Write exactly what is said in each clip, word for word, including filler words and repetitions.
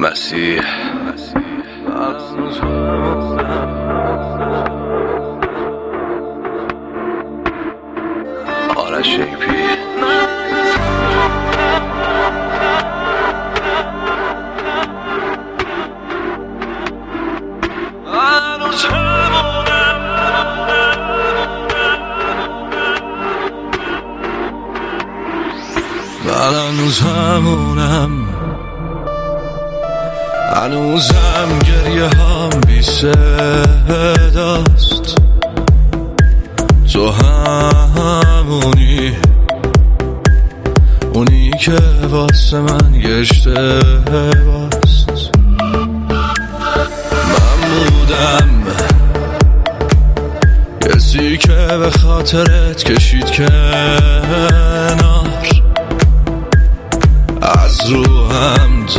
مسیح آرش شیپی من هنوز همونم، هنوزم گریه هم بی صداست. تو همونی، اونی که واسه من یه اشتباست. من بودم کسی که به خاطرت کشید کنار، از رو حمد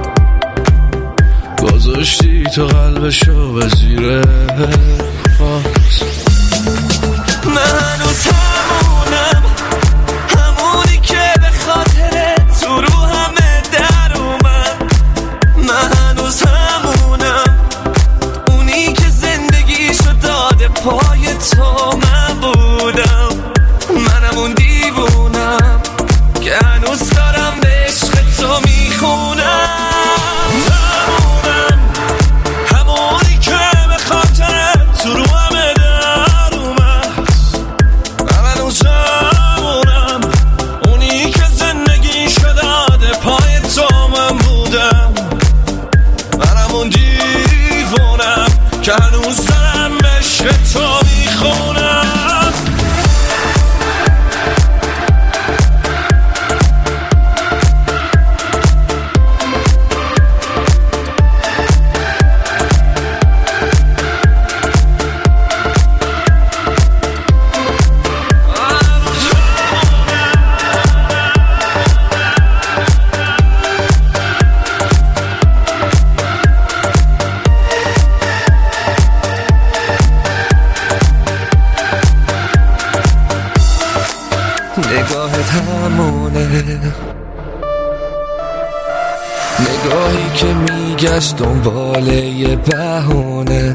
گذاشتی تو قلبشو به زیر پاس. من هنوز همونم، همونی که به خاطرت تو رو همه در اومد. من هنوز همونم، اونی که زندگیشو داده پای تو. من بودم، منم اون دیوونم که هنوز دارم به عشق تو میخونم. همونم، همونی که به خاطرت تو رو همه در اومد. من هنوز همونم، اونی که زندگیشو داده پای تو. من بودم، منم اون دیوونم که هنوز دارم به عشق تو میخونم. نگاهت همونه، نگاهی که میگشت دنبال یه بهونه،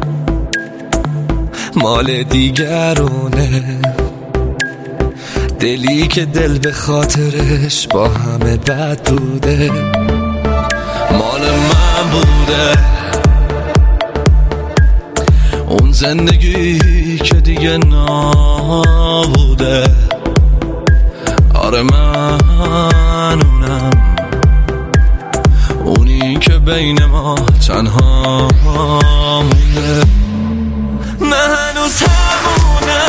مال دیگرونه. دلی که دل به خاطرش با همه بد بوده، مال من بوده. اون زندگی که دیگه نابوده. آره من اونم، اونی که بین ما تنها مونده. من هنوز همونم،